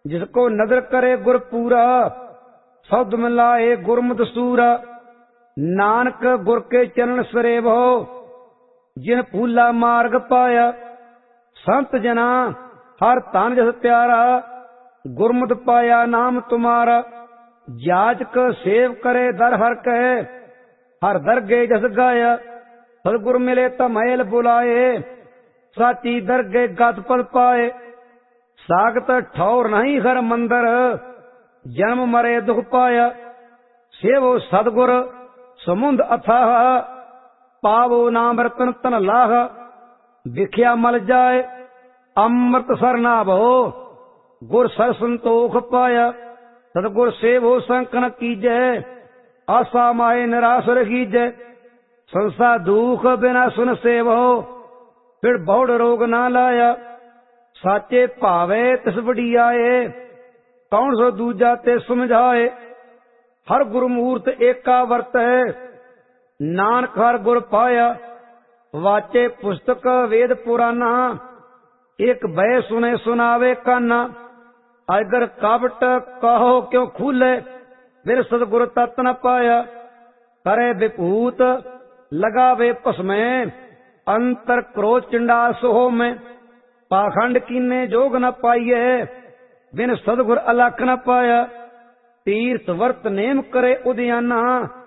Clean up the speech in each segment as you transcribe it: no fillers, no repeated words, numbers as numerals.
जिसको नदर करे गुर पूरा, शब्द मिलाए गुरमुत सूरा। नानक गुर के चरण सरेब हो, जिन फूला मार्ग पाया। संत जना हर तन जस प्यारा, गुरमुत पाया नाम तुम्हारा। जाचक सेव करे दर हर कहे, हर दरगे जस गाया। सतगुर मिले तमैल बुलाए, साची दरगे गत पद पाए। सागत ठौर नहीं हर मंदर, जन्म मरे दुख पाया। सेवो सतगुर समुंद अथाह, पावो नाम रतन तन लाह। विख्या मल जाए अमृत सर नाभो, गुर सर संतोख पाया। सतगुर सेवो संकन कीजै, आशा माए निराश रखीजै। संसा दुख बिना सुन सेवो, फिर बहुड़ रोग ना लाया। साचे भावे तिस वडियाए, कौन सो दूजा ते समझाए। हर गुरमूर्त एका वर्त है, नानक हर गुर पाया। वाचे पुस्तक वेद पुराना, एक भय सुने सुनावे काना। अगर काबट कहो क्यों खूले, फिर सतगुर तत् न पाया। करे विभूत लगावे पसमे, अंतर क्रोध चिंडाल सोहो में। पाखंड कीने जोग न पाइये, बिन सतगुर अलख न पाया। तीर्थ वर्त नेम करे उद्याना,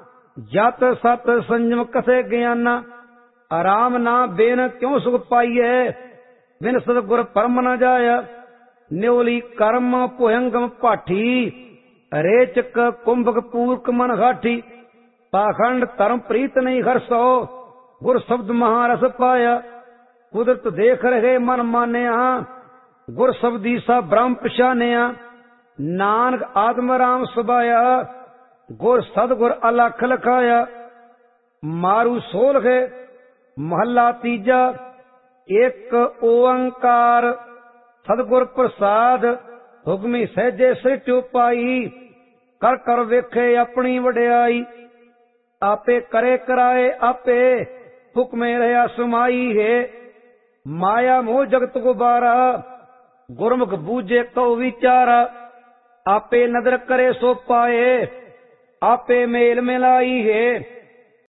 जत सत संयम कसे ज्ञाना। आराम ना बेन क्यों सुख पाइये, बिन सतगुर परम न जाया। न्योली कर्म भुयंगम पाठी, रेचक कुंभक पूर्क मन घाटी। पाखंड धर्म प्रीत नहीं हर्षो, गुर शब्द महारस पाया। कुदरत देख रहे मन मानिया, गुर शब्दी सा ब्रह्म पछानिया। नानक आत्म राम सुबाया, गुर सतगुर अलख लखाया। मारू सोलह महला तीजा, एक ओंकार सतगुर प्रसाद। हुक्मी सहजे सृष्टि पाई, कर कर वेखे अपनी वड्याई। आपे करे कराए आपे, हुक्मे रहा समाई है। माया मोह जगत गुबारा, गुरमुख बूझे कौ विचारा। आपे नदर करे सो पाए, आपे मेल मिलाई है।